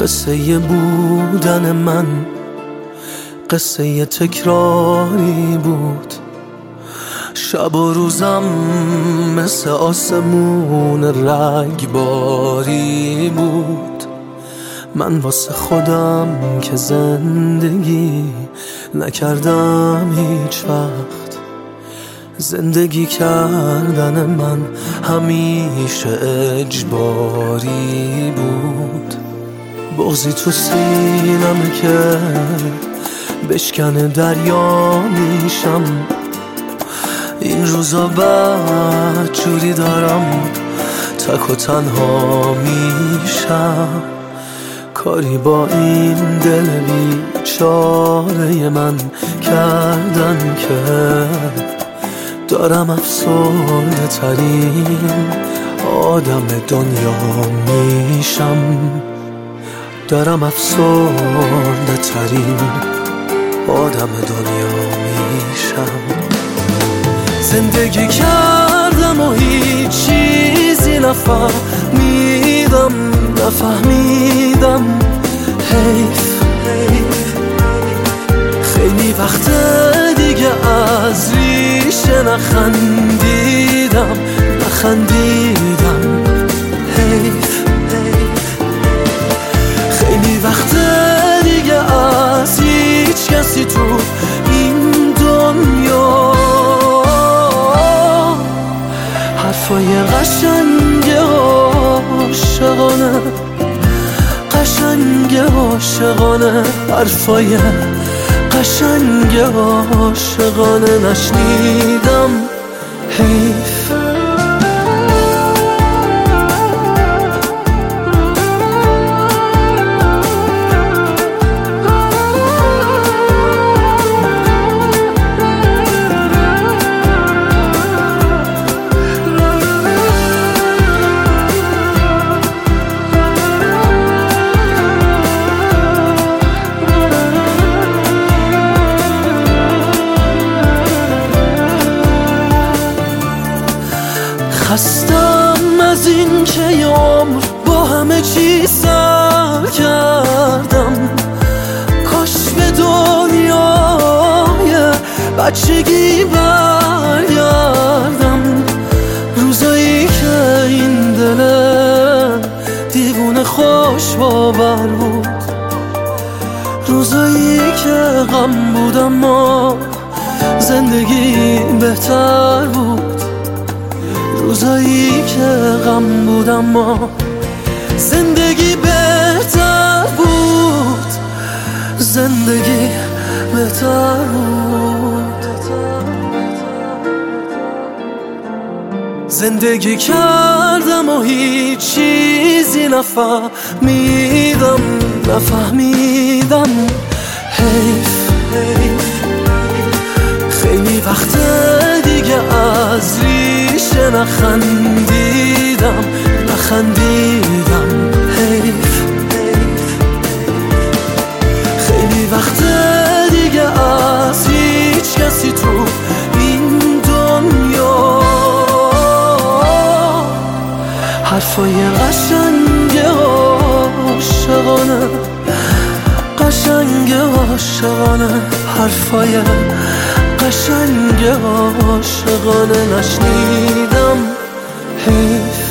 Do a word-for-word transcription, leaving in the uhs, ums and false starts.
قصه بودن من قصه تکراری بود، شب و روزم مثل آسمون رگباری بود. من واسه خودم که زندگی نکردم هیچ وقت، زندگی کردن من همیشه اجباری بود. بغضی تو سینمه که بشکنه دریا میشم، این روزا بدجوری دارم تک و تنها میشم. کاری با این دل بیچاره من کردن که دارم افسرده ترین آدم دنیا میشم، دارم افسرده ترین آدم دنیا میشم. زندگی کردم و هیچ چیزی نفهمیدم نفهمیدم حیف خیلی وقت دیگه از ریشه نخندیدم نخندیدم حیف خیلی وقت دیگه از هیچ کسی تو این دنیا حرفای قشنگ عاشقانه قشنگ عاشقانه حرفای قشنگ عاشقانه نشنیدم حیف. خستم از این که یه عمر با همه چی سر کردم، کاش به دنیای بچگی برگردم. روزایی که این دل دیوونه خوش باور بود، روزایی که غم بود اما زندگی بهتر بود، روزایی که غم بود اما زندگی بهتر بود، زندگی بهتر بود. زندگی کردم و هیچ چیزی نفهمیدم نفهمیدم حیف خیلی وقت دیگه از ریشه نخندیدم نخندیدم حیف خیلی وقت دیگه از هیچ کسی تو این دنیا حرفای قشنگ عاشقانه قشنگ عاشقانه حرفای قشنگ عاشقانه نشنیدم حیف.